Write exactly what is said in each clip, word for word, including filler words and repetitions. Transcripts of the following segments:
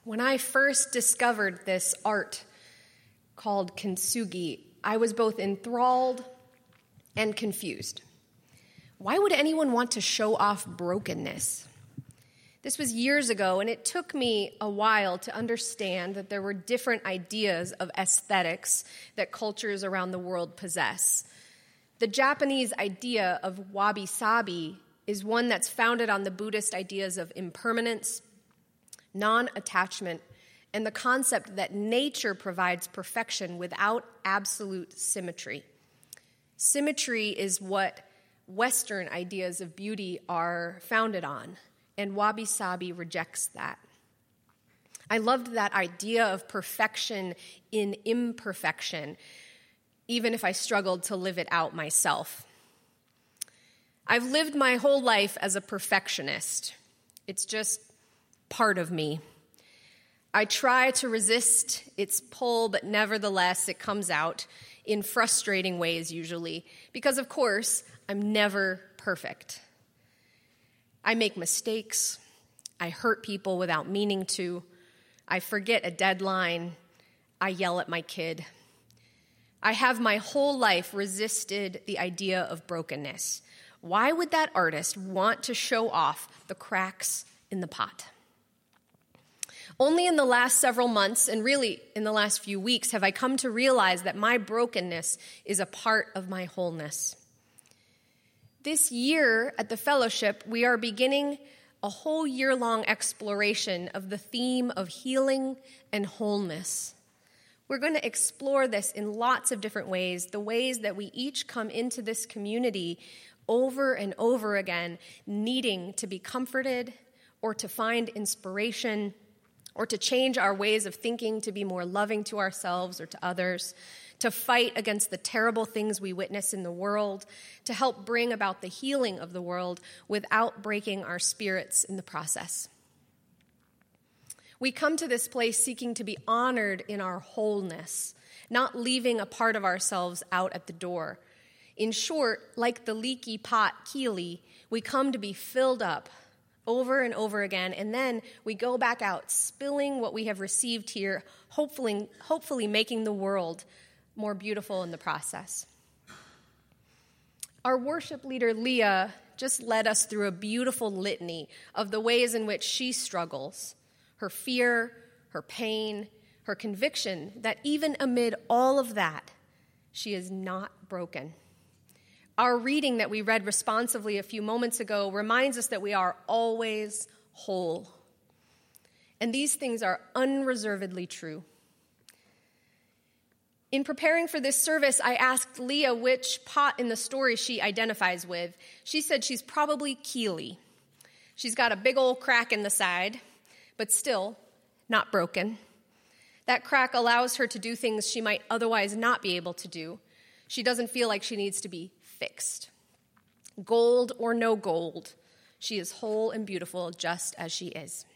When I first discovered this art called kintsugi, I was both enthralled and confused. Why would anyone want to show off brokenness? This was years ago, and it took me a while to understand that there were different ideas of aesthetics that cultures around the world possess. The Japanese idea of wabi-sabi is one that's founded on the Buddhist ideas of impermanence, non-attachment, and the concept that nature provides perfection without absolute symmetry. Symmetry is what Western ideas of beauty are founded on, and wabi-sabi rejects that. I loved that idea of perfection in imperfection, even if I struggled to live it out myself. I've lived my whole life as a perfectionist. It's just part of me. I try to resist its pull, but nevertheless, it comes out in frustrating ways usually, because of course, I'm never perfect. I make mistakes. I hurt people without meaning to. I forget a deadline. I yell at my kid. I have my whole life resisted the idea of brokenness. Why would that artist want to show off the cracks in the pot? Only in the last several months, and really in the last few weeks, have I come to realize that my brokenness is a part of my wholeness. This year at the fellowship, we are beginning a whole year-long exploration of the theme of healing and wholeness. We're going to explore this in lots of different ways, the ways that we each come into this community over and over again, needing to be comforted or to find inspiration or to change our ways of thinking to be more loving to ourselves or to others, to fight against the terrible things we witness in the world, to help bring about the healing of the world without breaking our spirits in the process. We come to this place seeking to be honored in our wholeness, not leaving a part of ourselves out at the door. In short, like the leaky pot Keely, we come to be filled up over and over again, and then we go back out, spilling what we have received here, hopefully, hopefully making the world more beautiful in the process. Our worship leader, Leah, just led us through a beautiful litany of the ways in which she struggles, her fear, her pain, her conviction that even amid all of that, she is not broken. Our reading that we read responsively a few moments ago reminds us that we are always whole. And these things are unreservedly true. In preparing for this service, I asked Leah which pot in the story she identifies with. She said she's probably Keely. She's got a big old crack in the side, but still not broken. That crack allows her to do things she might otherwise not be able to do. She doesn't feel like she needs to be fixed. Gold or no gold, she is whole and beautiful just as she is.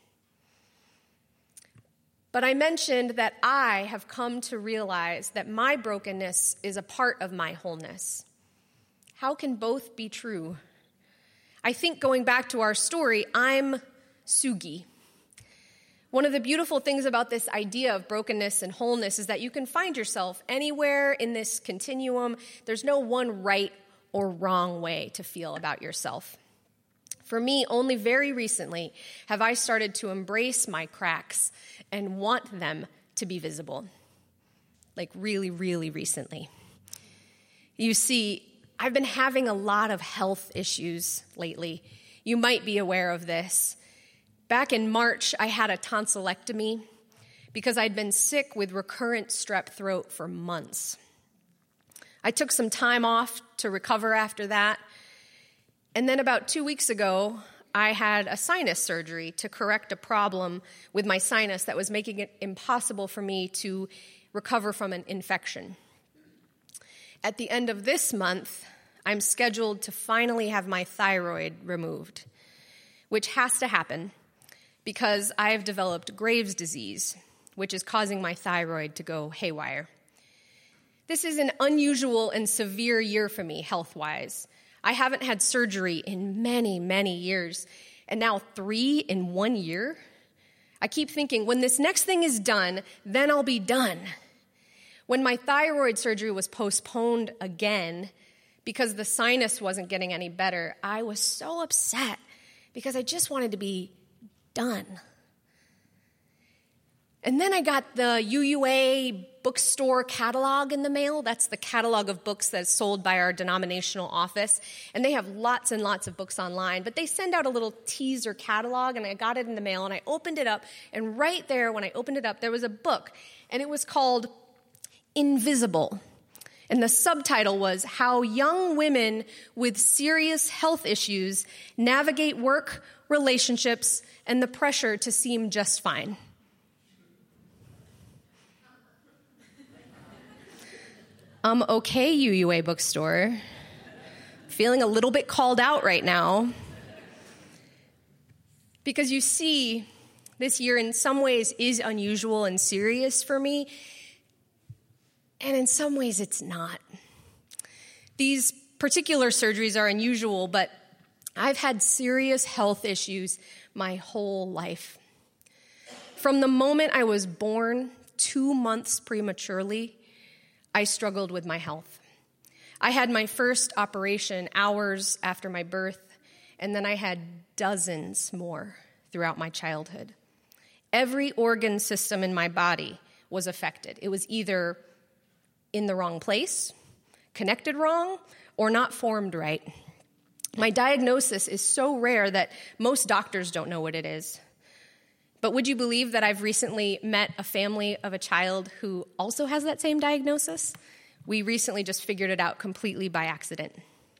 But I mentioned that I have come to realize that my brokenness is a part of my wholeness. How can both be true? I think going back to our story, I'm Sugi. One of the beautiful things about this idea of brokenness and wholeness is that you can find yourself anywhere in this continuum. There's no one right or wrong way to feel about yourself. For me, only very recently have I started to embrace my cracks and want them to be visible. Like really, really recently. You see, I've been having a lot of health issues lately. You might be aware of this. Back in March, I had a tonsillectomy because I'd been sick with recurrent strep throat for months. I took some time off to recover after that. And then about two weeks ago, I had a sinus surgery to correct a problem with my sinus that was making it impossible for me to recover from an infection. At the end of this month, I'm scheduled to finally have my thyroid removed, which has to happen because I have developed Graves' disease, which is causing my thyroid to go haywire. This is an unusual and severe year for me, health-wise. I haven't had surgery in many, many years, and now three in one year? I keep thinking, when this next thing is done, then I'll be done. When my thyroid surgery was postponed again because the sinus wasn't getting any better, I was so upset because I just wanted to be done. And then I got the U U A bookstore catalog in the mail. That's the catalog of books that's sold by our denominational office. And they have lots and lots of books online. But they send out a little teaser catalog, and I got it in the mail, and I opened it up. And right there, when I opened it up, there was a book. And it was called Invisible. And the subtitle was How Young Women with Serious Health Issues Navigate Work, Relationships, and the Pressure to Seem Just Fine. Um, okay, U U A bookstore. Feeling a little bit called out right now. Because you see, this year in some ways is unusual and serious for me, and in some ways it's not. These particular surgeries are unusual, but I've had serious health issues my whole life. From the moment I was born, two months prematurely, I struggled with my health. I had my first operation hours after my birth, and then I had dozens more throughout my childhood. Every organ system in my body was affected. It was either in the wrong place, connected wrong, or not formed right. My diagnosis is so rare that most doctors don't know what it is. But would you believe that I've recently met a family of a child who also has that same diagnosis? We recently just figured it out completely by accident.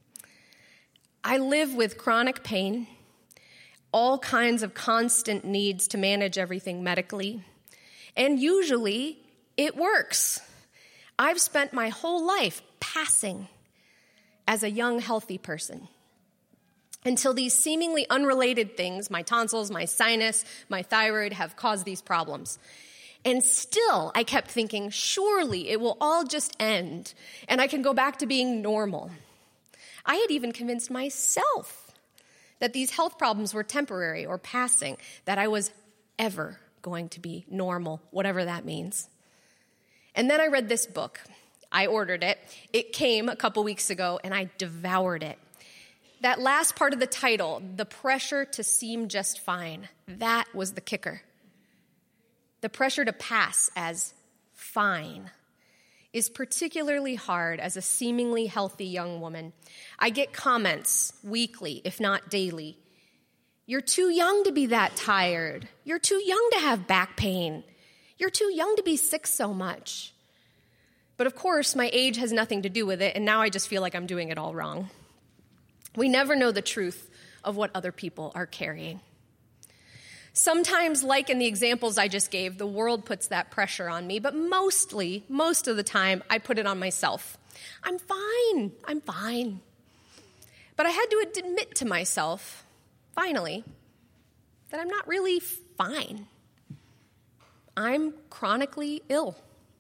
I live with chronic pain, all kinds of constant needs to manage everything medically, and usually it works. I've spent my whole life passing as a young, healthy person. Until these seemingly unrelated things, my tonsils, my sinus, my thyroid, have caused these problems. And still, I kept thinking, surely it will all just end, and I can go back to being normal. I had even convinced myself that these health problems were temporary or passing, that I was ever going to be normal, whatever that means. And then I read this book. I ordered it. It came a couple weeks ago, and I devoured it. That last part of the title, The Pressure to Seem Just Fine, that was the kicker. The pressure to pass as fine is particularly hard as a seemingly healthy young woman. I get comments weekly, if not daily. You're too young to be that tired. You're too young to have back pain. You're too young to be sick so much. But of course, my age has nothing to do with it, and now I just feel like I'm doing it all wrong. We never know the truth of what other people are carrying. Sometimes, like in the examples I just gave, the world puts that pressure on me, but mostly, most of the time, I put it on myself. I'm fine, I'm fine. But I had to admit to myself, finally, that I'm not really fine. I'm chronically ill.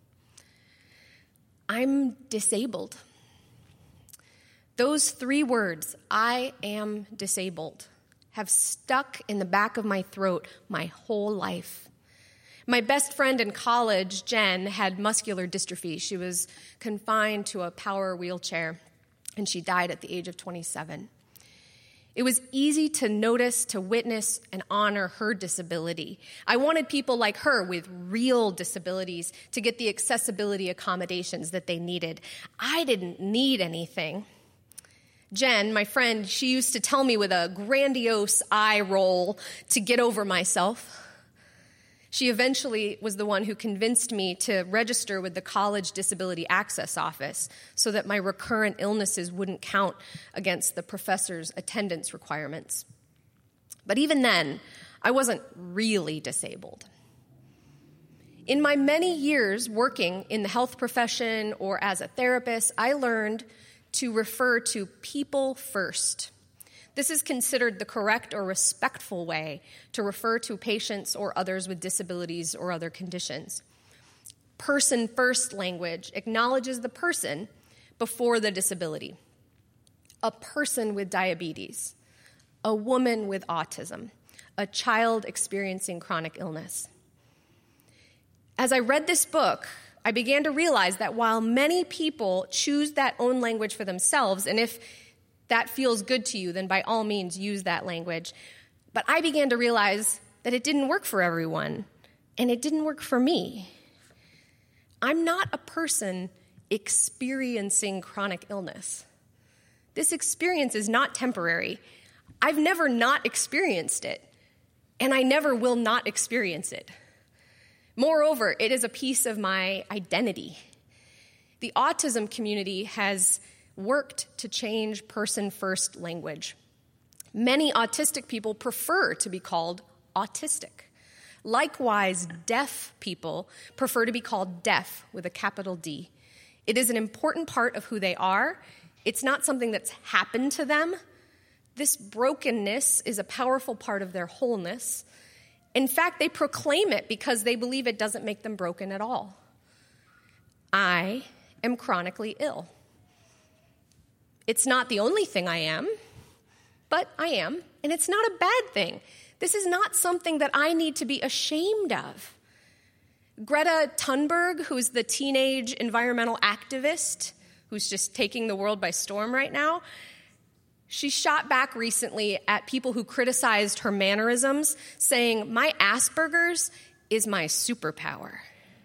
I'm disabled. Those three words, I am disabled, have stuck in the back of my throat my whole life. My best friend in college, Jen, had muscular dystrophy. She was confined to a power wheelchair, and she died at the age of twenty-seven. It was easy to notice, to witness, and honor her disability. I wanted people like her with real disabilities to get the accessibility accommodations that they needed. I didn't need anything. Jen, my friend, she used to tell me with a grandiose eye roll to get over myself. She eventually was the one who convinced me to register with the College Disability Access Office so that my recurrent illnesses wouldn't count against the professor's attendance requirements. But even then, I wasn't really disabled. In my many years working in the health profession or as a therapist, I learned to refer to people first. This is considered the correct or respectful way to refer to patients or others with disabilities or other conditions. Person-first language acknowledges the person before the disability. A person with diabetes, a woman with autism, a child experiencing chronic illness. As I read this book, I began to realize that while many people choose that own language for themselves, and if that feels good to you, then by all means use that language, but I began to realize that it didn't work for everyone, and it didn't work for me. I'm not a person experiencing chronic illness. This experience is not temporary. I've never not experienced it, and I never will not experience it. Moreover, it is a piece of my identity. The autism community has worked to change person-first language. Many autistic people prefer to be called autistic. Likewise, deaf people prefer to be called deaf with a capital D. It is an important part of who they are. It's not something that's happened to them. This brokenness is a powerful part of their wholeness. In fact, they proclaim it because they believe it doesn't make them broken at all. I am chronically ill. It's not the only thing I am, but I am, and it's not a bad thing. This is not something that I need to be ashamed of. Greta Thunberg, who's the teenage environmental activist who's just taking the world by storm right now, she shot back recently at people who criticized her mannerisms, saying, "My Asperger's is my superpower."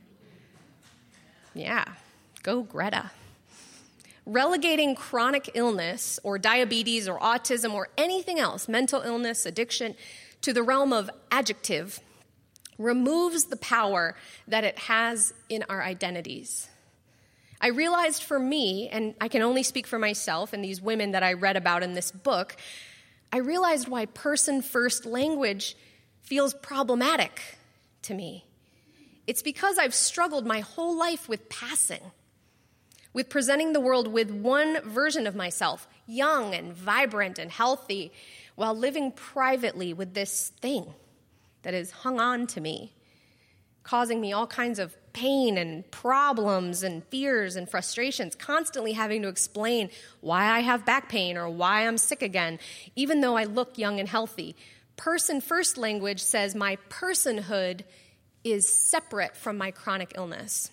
Yeah, go Greta. Relegating chronic illness or diabetes or autism or anything else, mental illness, addiction, to the realm of adjective removes the power that it has in our identities. I realized for me, and I can only speak for myself and these women that I read about in this book, I realized why person-first language feels problematic to me. It's because I've struggled my whole life with passing, with presenting the world with one version of myself, young and vibrant and healthy, while living privately with this thing that has hung on to me, causing me all kinds of pain and problems and fears and frustrations, constantly having to explain why I have back pain or why I'm sick again, even though I look young and healthy. Person-first language says my personhood is separate from my chronic illness.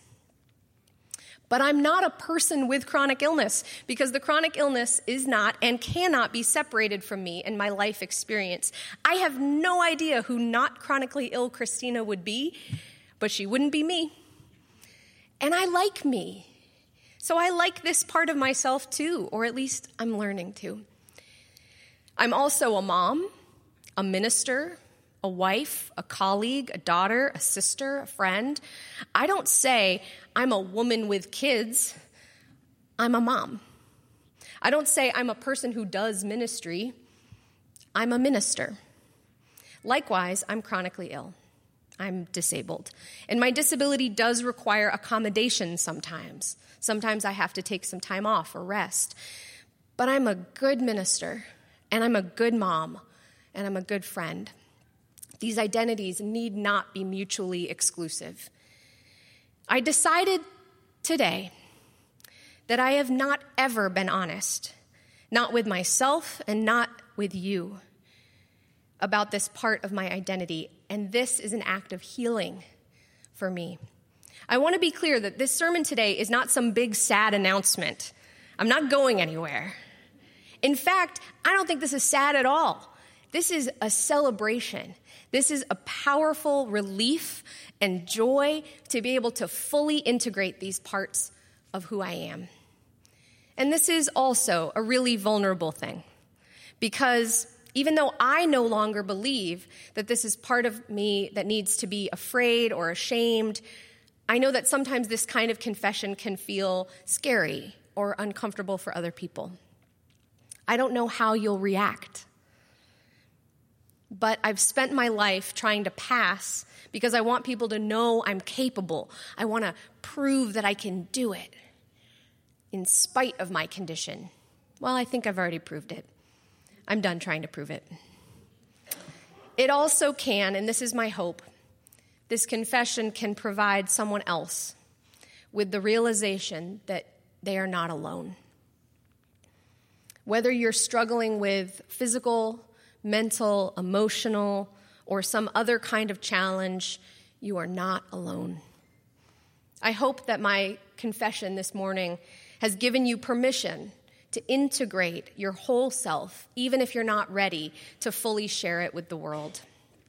But I'm not a person with chronic illness because the chronic illness is not and cannot be separated from me and my life experience. I have no idea who not chronically ill Christina would be, but she wouldn't be me. And I like me. So I like this part of myself too, or at least I'm learning to. I'm also a mom, a minister, a wife, a colleague, a daughter, a sister, a friend. I don't say I'm a woman with kids. I'm a mom. I don't say I'm a person who does ministry. I'm a minister. Likewise, I'm chronically ill. I'm disabled. And my disability does require accommodation sometimes. Sometimes I have to take some time off or rest. But I'm a good minister, and I'm a good mom, and I'm a good friend. These identities need not be mutually exclusive. I decided today that I have not ever been honest, not with myself and not with you, about this part of my identity, and this is an act of healing for me. I want to be clear that this sermon today is not some big sad announcement. I'm not going anywhere. In fact, I don't think this is sad at all. This is a celebration. This is a powerful relief and joy to be able to fully integrate these parts of who I am. And this is also a really vulnerable thing, because even though I no longer believe that this is part of me that needs to be afraid or ashamed, I know that sometimes this kind of confession can feel scary or uncomfortable for other people. I don't know how you'll react. But I've spent my life trying to pass because I want people to know I'm capable. I want to prove that I can do it in spite of my condition. Well, I think I've already proved it. I'm done trying to prove it. It also can, and this is my hope, this confession can provide someone else with the realization that they are not alone. Whether you're struggling with physical, mental, emotional, or some other kind of challenge, you are not alone. I hope that my confession this morning has given you permission to integrate your whole self, even if you're not ready to fully share it with the world.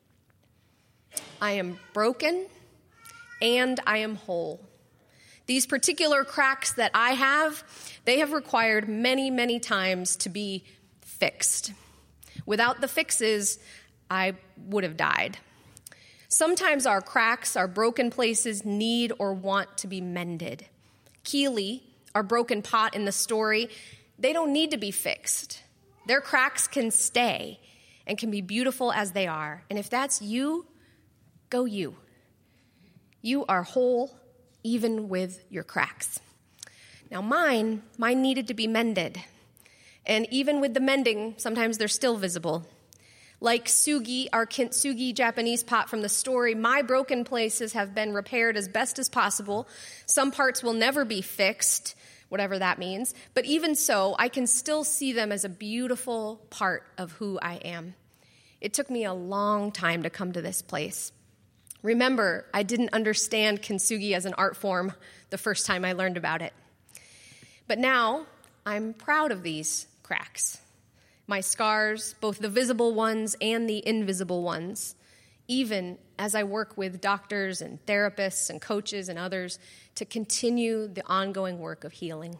I am broken and I am whole. These particular cracks that I have, they have required many, many times to be fixed. Without the fixes, I would have died. Sometimes our cracks, our broken places need or want to be mended. Keely, our broken pot in the story, they don't need to be fixed. Their cracks can stay and can be beautiful as they are. And if that's you, go you. You are whole even with your cracks. Now mine, mine needed to be mended. And even with the mending, sometimes they're still visible. Like Sugi, our kintsugi Japanese pot from the story, my broken places have been repaired as best as possible. Some parts will never be fixed, whatever that means. But even so, I can still see them as a beautiful part of who I am. It took me a long time to come to this place. Remember, I didn't understand kintsugi as an art form the first time I learned about it. But now, I'm proud of these cracks. My scars, both the visible ones and the invisible ones, even as I work with doctors and therapists and coaches and others to continue the ongoing work of healing.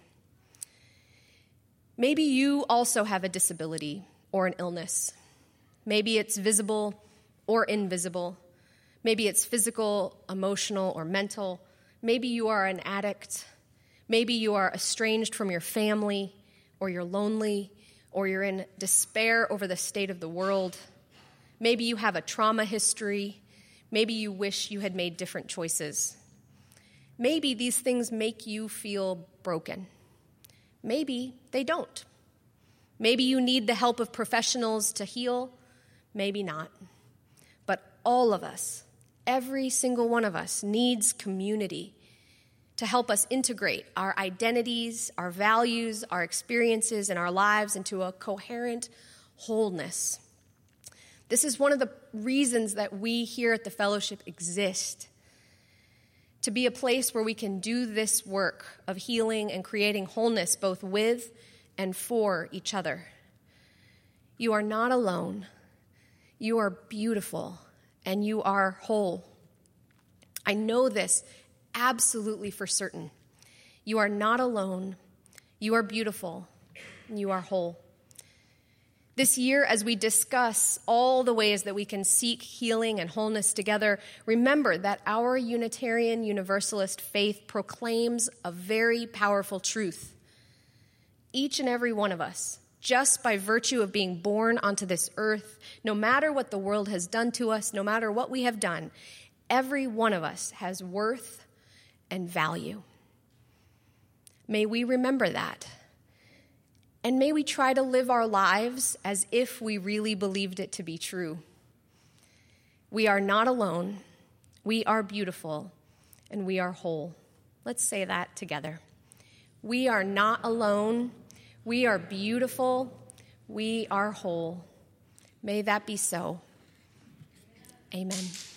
Maybe you also have a disability or an illness. Maybe it's visible or invisible. Maybe it's physical, emotional, or mental. Maybe you are an addict. Maybe you are estranged from your family, or you're lonely, or you're in despair over the state of the world. Maybe you have a trauma history. Maybe you wish you had made different choices. Maybe these things make you feel broken. Maybe they don't. Maybe you need the help of professionals to heal. Maybe not. But all of us, every single one of us, needs community to help us integrate our identities, our values, our experiences, and our lives into a coherent wholeness. This is one of the reasons that we here at the Fellowship exist, to be a place where we can do this work of healing and creating wholeness both with and for each other. You are not alone. You are beautiful, and you are whole. I know this absolutely for certain. You are not alone. You are beautiful, and you are whole. This year, as we discuss all the ways that we can seek healing and wholeness together, remember that our Unitarian Universalist faith proclaims a very powerful truth. Each and every one of us, just by virtue of being born onto this earth, no matter what the world has done to us, no matter what we have done, every one of us has worth and value. May we remember that. And may we try to live our lives as if we really believed it to be true. We are not alone. We are beautiful, and we are whole. Let's say that together. We are not alone. We are beautiful. We are whole. May that be so. Amen.